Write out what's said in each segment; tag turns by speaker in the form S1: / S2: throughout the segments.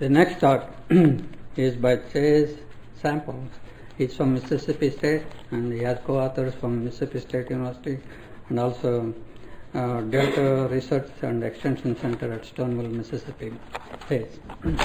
S1: The next talk is by Chase Samples. He's from Mississippi State, and he has co-authors from Mississippi State University and also Delta Research and Extension Center at Stoneville, Mississippi. Chase.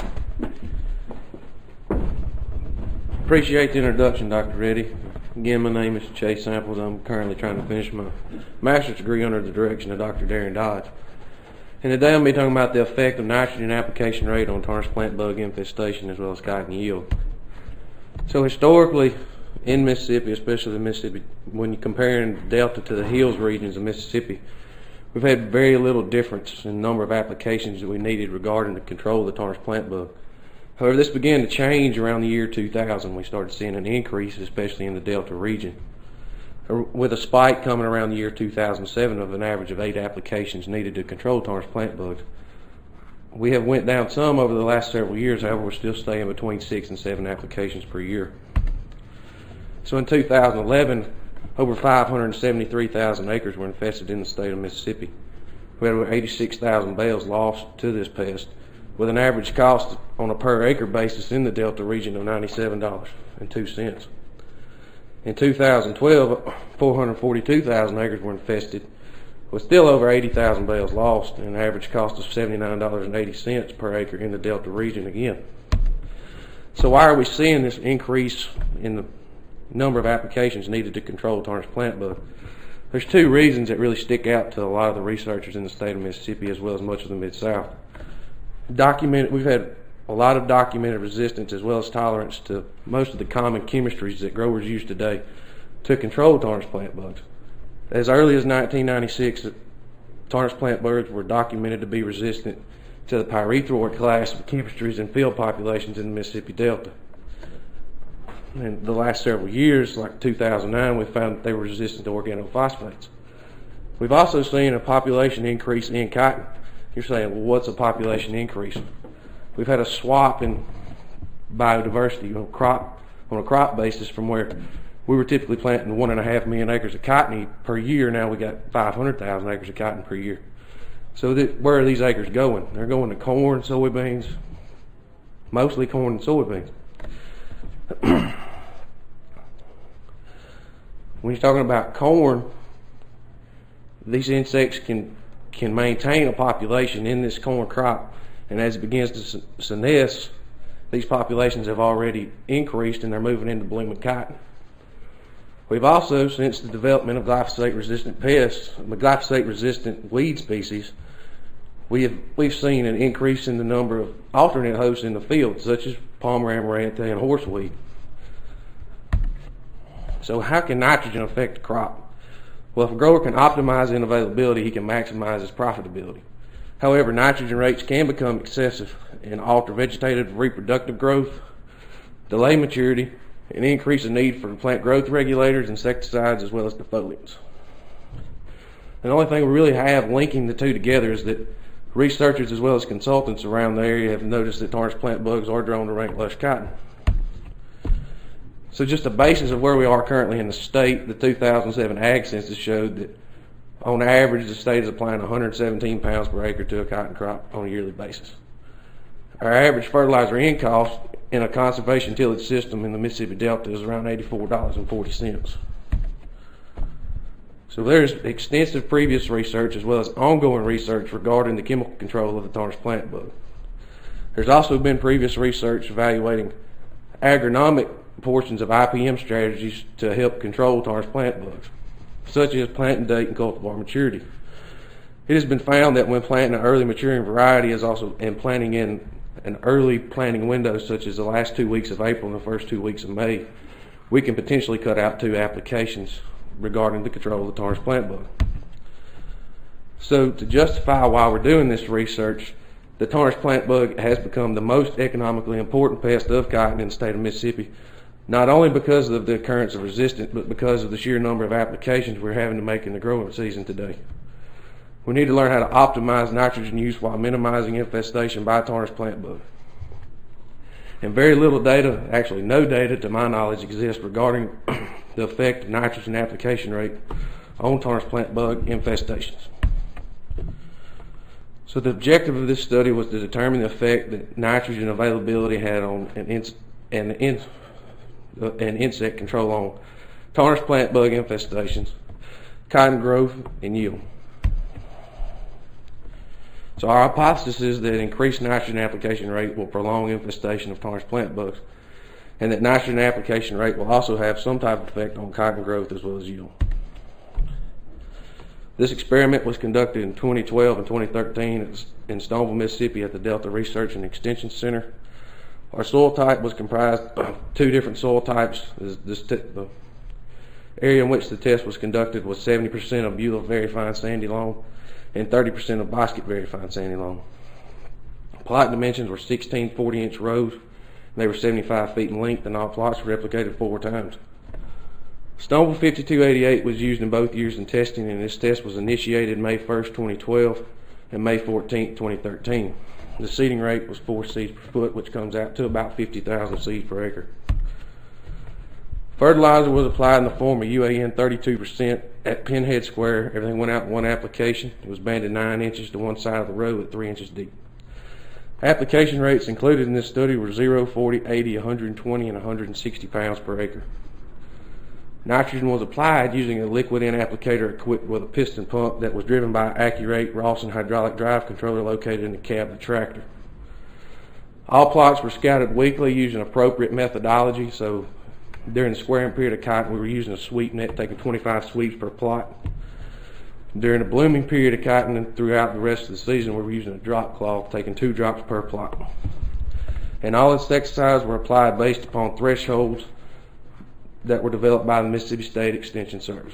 S2: Appreciate the introduction, Dr. Reddy. Again, my name is Chase Samples. I'm currently trying to finish my master's degree under the direction of Dr. Darren Dodge. And today I'm going to be talking about the effect of nitrogen application rate on tarnished plant bug infestation as well as cotton yield. So historically, in Mississippi, especially the Mississippi, when you're comparing the Delta to the hills regions of Mississippi, we've had very little difference in the number of applications that we needed regarding the control of the tarnished plant bug. However, this began to change around the year 2000. We started seeing an increase, especially in the Delta region, with a spike coming around the year 2007 of an average of 8 applications needed to control tarnished plant bugs. We have went down some over the last several years, however we're still staying between 6 and 7 applications per year. So in 2011, over 573,000 acres were infested in the state of Mississippi. We had over 86,000 bales lost to this pest, with an average cost on a per acre basis in the Delta region of $97.02. In 2012, 442,000 acres were infested, with still over 80,000 bales lost and an average cost of $79.80 per acre in the Delta region again. So why are we seeing this increase in the number of applications needed to control tarnished plant bug? There's 2 reasons that really stick out to a lot of the researchers in the state of Mississippi as well as much of the Mid-South. We've had a lot of documented resistance as well as tolerance to most of the common chemistries that growers use today to control tarnished plant bugs. As early as 1996, tarnished plant bugs were documented to be resistant to the pyrethroid class of chemistries in field populations in the Mississippi Delta. In the last several years, like 2009, we found that they were resistant to organophosphates. We've also seen a population increase in cotton. You're saying, well, what's a population increase? We've had a swap in biodiversity on a crop basis from where we were typically planting 1.5 million acres of cotton per year. Now we got 500,000 acres of cotton per year. So where are these acres going? They're going to corn, soybeans, mostly corn and soybeans. When you're talking about corn, these insects can maintain a population in this corn crop, and as it begins to senesce, these populations have already increased and they're moving into blooming cotton. We've also, since the development of glyphosate-resistant pests, the glyphosate-resistant weed species, we've seen an increase in the number of alternate hosts in the field, such as palmer amaranth and horseweed. So how can nitrogen affect the crop? Well, if a grower can optimize in availability, he can maximize his profitability. However, nitrogen rates can become excessive and alter vegetative reproductive growth, delay maturity, and increase the need for plant growth regulators, insecticides, as well as defoliants. The only thing we really have linking the two together is that researchers as well as consultants around the area have noticed that tarnished plant bugs are drawn to rank lush cotton. So just the basis of where we are currently in the state, the 2007 Ag Census showed that on average the state is applying 117 pounds per acre to a cotton crop on a yearly basis. Our average fertilizer in cost in a conservation tillage system in the Mississippi Delta is around $84.40. So there's extensive previous research as well as ongoing research regarding the chemical control of the tarnished plant bug. There's also been previous research evaluating agronomic portions of IPM strategies to help control tarnished plant bugs, such as planting date and cultivar maturity. It has been found that when planting an early maturing variety and planting in an early planting window, such as the last 2 weeks of April and the first 2 weeks of May, we can potentially cut out 2 applications regarding the control of the tarnished plant bug. So to justify why we're doing this research, the tarnished plant bug has become the most economically important pest of cotton in the state of Mississippi, not only because of the occurrence of resistance, but because of the sheer number of applications we're having to make in the growing season today. We need to learn how to optimize nitrogen use while minimizing infestation by tarnished plant bug. And very little data, actually no data to my knowledge, exists regarding the effect of nitrogen application rate on tarnished plant bug infestations. So the objective of this study was to determine the effect that nitrogen availability had on an insect control on tarnished plant bug infestations, cotton growth, and yield. So our hypothesis is that increased nitrogen application rate will prolong infestation of tarnished plant bugs, and that nitrogen application rate will also have some type of effect on cotton growth as well as yield. This experiment was conducted in 2012 and 2013 in Stoneville, Mississippi at the Delta Research and Extension Center. Our soil type was comprised of 2 different soil types. The area in which the test was conducted was 70% of Beulah very fine sandy loam and 30% of Bosket very fine sandy loam. Plot dimensions were 16 40-inch rows. They were 75 feet in length, and all plots were replicated 4 times. Stoneville 5288 was used in both years in testing, and this test was initiated May 1st, 2012 and May 14th, 2013. The seeding rate was 4 seeds per foot, which comes out to about 50,000 seeds per acre. Fertilizer was applied in the form of UAN 32% at pinhead square. Everything went out in one application. It was banded 9 inches to one side of the row at 3 inches deep. Application rates included in this study were 0, 40, 80, 120, and 160 pounds per acre. Nitrogen was applied using a liquid end applicator equipped with a piston pump that was driven by an Accurate Rawson hydraulic drive controller located in the cab of the tractor. All plots were scouted weekly using appropriate methodology. So during the squaring period of cotton, we were using a sweep net, taking 25 sweeps per plot. During the blooming period of cotton and throughout the rest of the season, we were using a drop cloth, taking 2 drops per plot. And all insecticides were applied based upon thresholds that were developed by the Mississippi State Extension Service.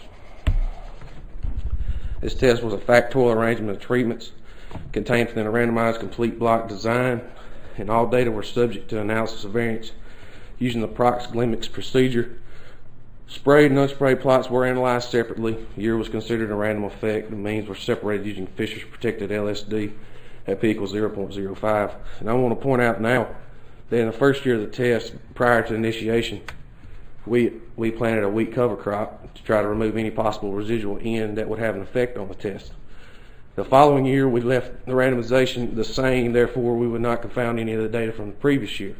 S2: This test was a factorial arrangement of treatments contained within a randomized complete block design, and all data were subject to analysis of variance using the Prox-Glimix procedure. Sprayed and unsprayed plots were analyzed separately. Year was considered a random effect. The means were separated using Fisher's protected LSD at p equals 0.05. And I want to point out now that in the first year of the test, prior to initiation, we planted a wheat cover crop to try to remove any possible residual N that would have an effect on the test. The following year, we left the randomization the same, therefore we would not confound any of the data from the previous year.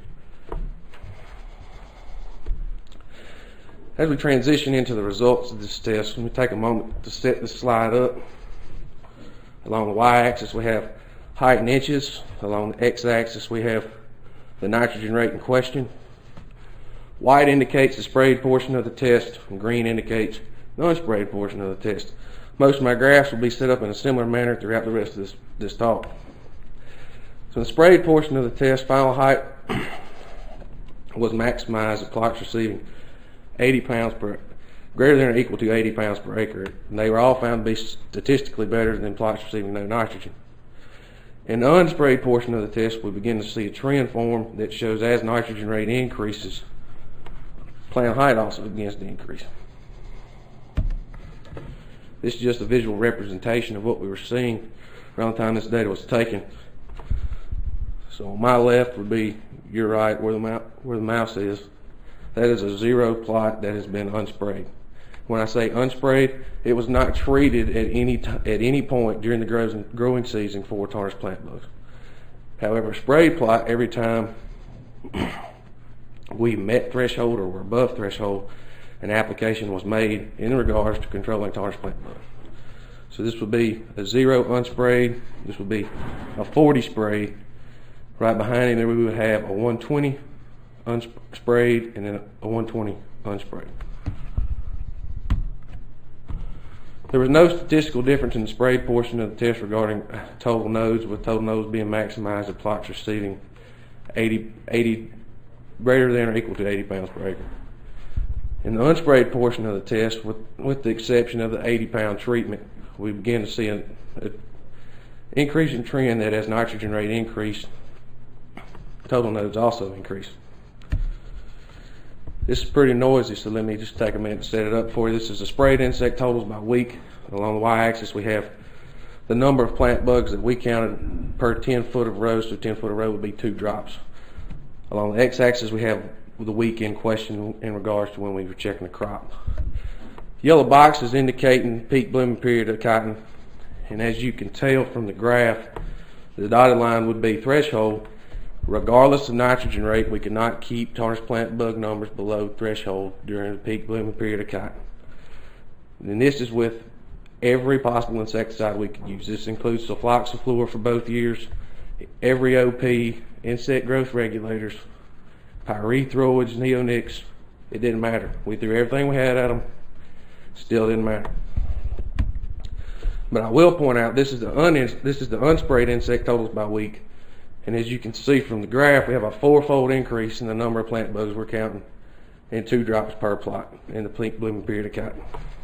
S2: As we transition into the results of this test, let me take a moment to set this slide up. Along the y-axis, we have height in inches. Along the x-axis, we have the nitrogen rate in question. White indicates the sprayed portion of the test, and green indicates the unsprayed portion of the test. Most of my graphs will be set up in a similar manner throughout the rest of this talk. So the sprayed portion of the test, final height was maximized at plots receiving 80 pounds per, greater than or equal to 80 pounds per acre. And they were all found to be statistically better than plots receiving no nitrogen. In the unsprayed portion of the test, we begin to see a trend form that shows as nitrogen rate increases, plant height also begins to increase. This is just a visual representation of what we were seeing around the time this data was taken. So on my left would be your right, where the mouse is. That is a 0 plot that has been unsprayed. When I say unsprayed, it was not treated at any point during the growing season for tarnished plant bugs. However, a sprayed plot, every time we met threshold or were above threshold, an application was made in regards to controlling tarnished plant bugs. So this would be a 0 unsprayed, this would be a 40 sprayed. Right behind him there we would have a 120 unsprayed and then a 120 unsprayed. There was no statistical difference in the sprayed portion of the test regarding total nodes, with total nodes being maximized at plots receiving 80 greater than or equal to 80 pounds per acre. In the unsprayed portion of the test, with the exception of the 80-pound treatment, we begin to see an increasing trend that as nitrogen rate increased, total nodes also increase. This is pretty noisy, so let me just take a minute to set it up for you. This is the sprayed insect totals by week. Along the y-axis, we have the number of plant bugs that we counted per 10 foot of rows, so 10 foot of row would be 2 drops. Along the x-axis, we have the week in question in regards to when we were checking the crop. Yellow box is indicating peak blooming period of cotton, and as you can tell from the graph, The dotted line would be threshold. Regardless of nitrogen rate, we cannot keep tarnish plant bug numbers below threshold during the peak blooming period of cotton. And this is with every possible insecticide we could use. This includes sulfoxaflor for both years, every OP, insect growth regulators, pyrethroids, neonics. It didn't matter. We threw everything we had at them. Still didn't matter. But I will point out this is the unsprayed insect totals by week. And as you can see from the graph, we have a 4-fold increase in the number of plant bugs we're counting and 2 drops per plot in the peak blooming period of cotton.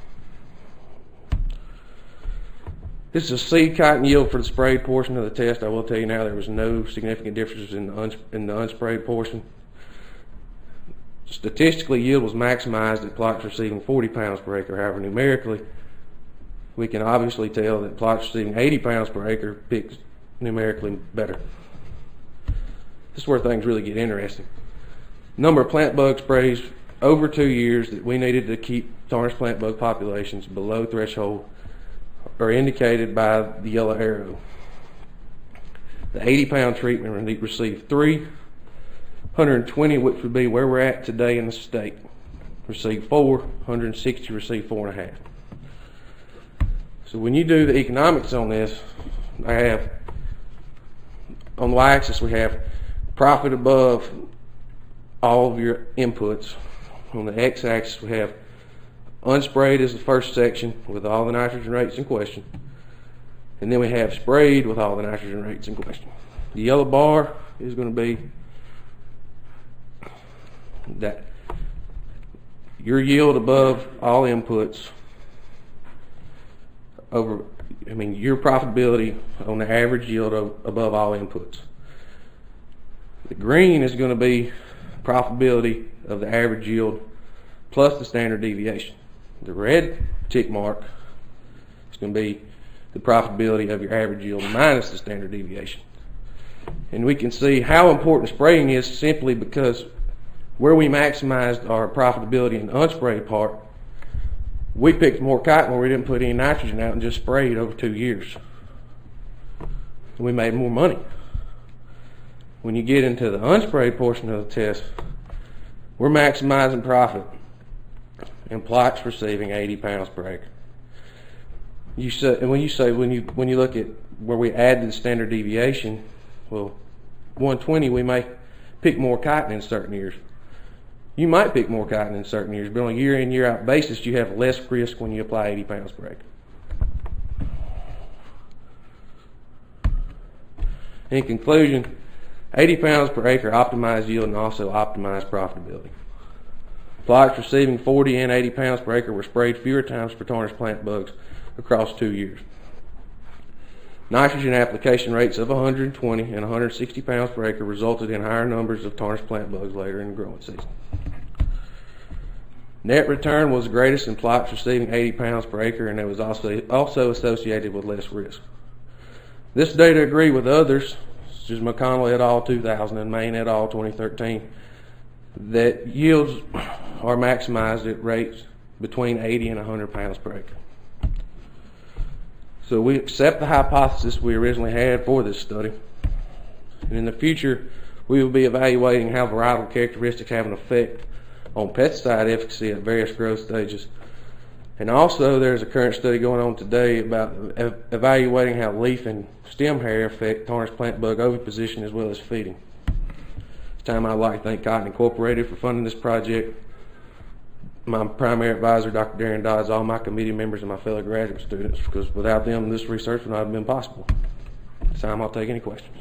S2: This is a seed cotton yield for the sprayed portion of the test. I will tell you now there was no significant differences in the unsprayed portion. Statistically, yield was maximized at plots receiving 40 pounds per acre. However, numerically, we can obviously tell that plots receiving 80 pounds per acre picks numerically better. This is where things really get interesting. Number of plant bug sprays over 2 years that we needed to keep tarnish plant bug populations below threshold are indicated by the yellow arrow. The 80-pound treatment received 3, 120, which would be where we're at today in the state, received 4, 160 received 4.5. So when you do the economics on this, I have on the y-axis we have profit above all of your inputs. On the x-axis we have unsprayed as the first section with all the nitrogen rates in question. And then we have sprayed with all the nitrogen rates in question. The yellow bar is going to be that your yield above all inputs over, your profitability on the average yield above all inputs. The green is going to be profitability of the average yield plus the standard deviation. The red tick mark is going to be the profitability of your average yield minus the standard deviation. And we can see how important spraying is simply because where we maximized our profitability in the unsprayed part, we picked more cotton where we didn't put any nitrogen out and just sprayed over 2 years. And we made more money. When you get into the unsprayed portion of the test, we're maximizing profit and plots receiving 80 pounds per acre. When you look at where we add to the standard deviation, well, 120 we may pick more cotton in certain years. You might pick more cotton in certain years, but on a year in, year out basis, you have less risk when you apply 80 pounds per acre. In conclusion, 80 pounds per acre optimized yield and also optimized profitability. Plots receiving 40 and 80 pounds per acre were sprayed fewer times for tarnish plant bugs across 2 years. Nitrogen application rates of 120 and 160 pounds per acre resulted in higher numbers of tarnish plant bugs later in the growing season. Net return was greatest in plots receiving 80 pounds per acre, and it was also associated with less risk. This data agreed with others, such as McConnell et al. 2000 and Main et al. 2013, that yields are maximized at rates between 80 and 100 pounds per acre. So we accept the hypothesis we originally had for this study. And in the future, we will be evaluating how varietal characteristics have an effect on pesticide efficacy at various growth stages. And also, there's a current study going on today about evaluating how leaf and stem hair affect tarnish plant bug oviposition as well as feeding. This time I'd like to thank Cotton Incorporated for funding this project, my primary advisor, Dr. Darren Dodds, all my committee members, and my fellow graduate students, because without them, this research would not have been possible. This time I'll take any questions.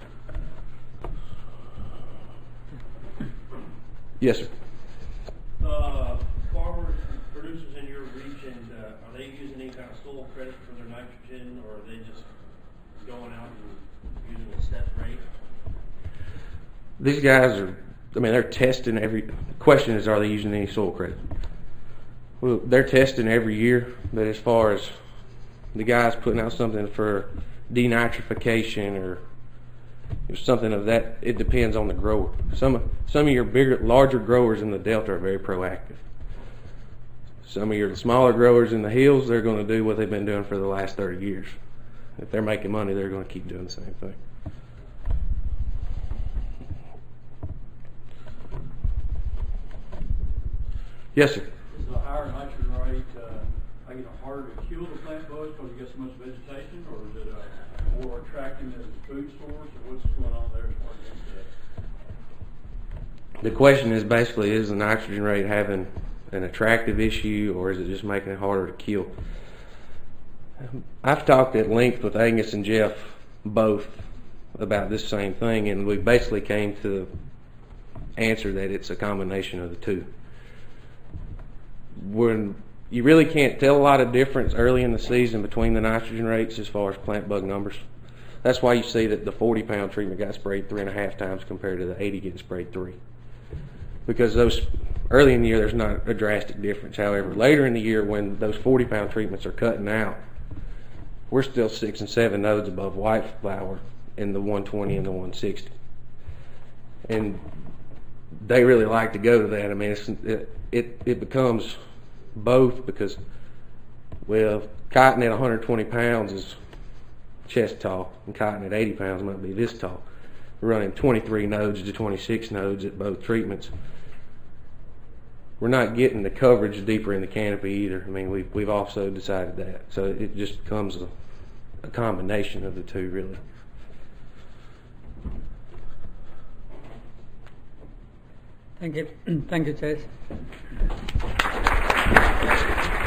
S2: Yes, sir.
S3: Farmers, producers in your region, are they using any kind of soil credit for their nitrogen, or are they just going out and using a set rate?
S2: These guys are, they're testing the question is, are they using any soil credit? Well, they're testing every year, but as far as the guys putting out something for denitrification or something of that, it depends on the grower. Some of your larger growers in the Delta are very proactive. Some of your smaller growers in the hills, they're going to do what they've been doing for the last 30 years. If they're making money, they're going to keep doing the same thing. Yes, sir.
S4: Is the higher nitrogen rate, harder to kill the plant bugs because you get so much vegetation, or is it more attracting as a food source, or what's going on there as far as that?
S2: The question is basically, is the nitrogen rate having an attractive issue, or is it just making it harder to kill? I've talked at length with Angus and Jeff both about this same thing, and we basically came to the answer that it's a combination of the two. When you really can't tell a lot of difference early in the season between the nitrogen rates as far as plant bug numbers. That's why you see that the 40-pound treatment got sprayed 3.5 times compared to the 80 getting sprayed 3. Because those early in the year, there's not a drastic difference. However, later in the year, when those 40-pound treatments are cutting out, we're still 6 and 7 nodes above white flower in the 120 and the 160. And they really like to go to that. I mean, it becomes both because, well, cotton at 120 pounds is chest tall, and cotton at 80 pounds might be this tall. We're running 23 nodes to 26 nodes at both treatments. We're not getting the coverage deeper in the canopy either. I mean, we've also decided that. So it just becomes a combination of the two, really.
S1: Thank you. Thank you, Chase.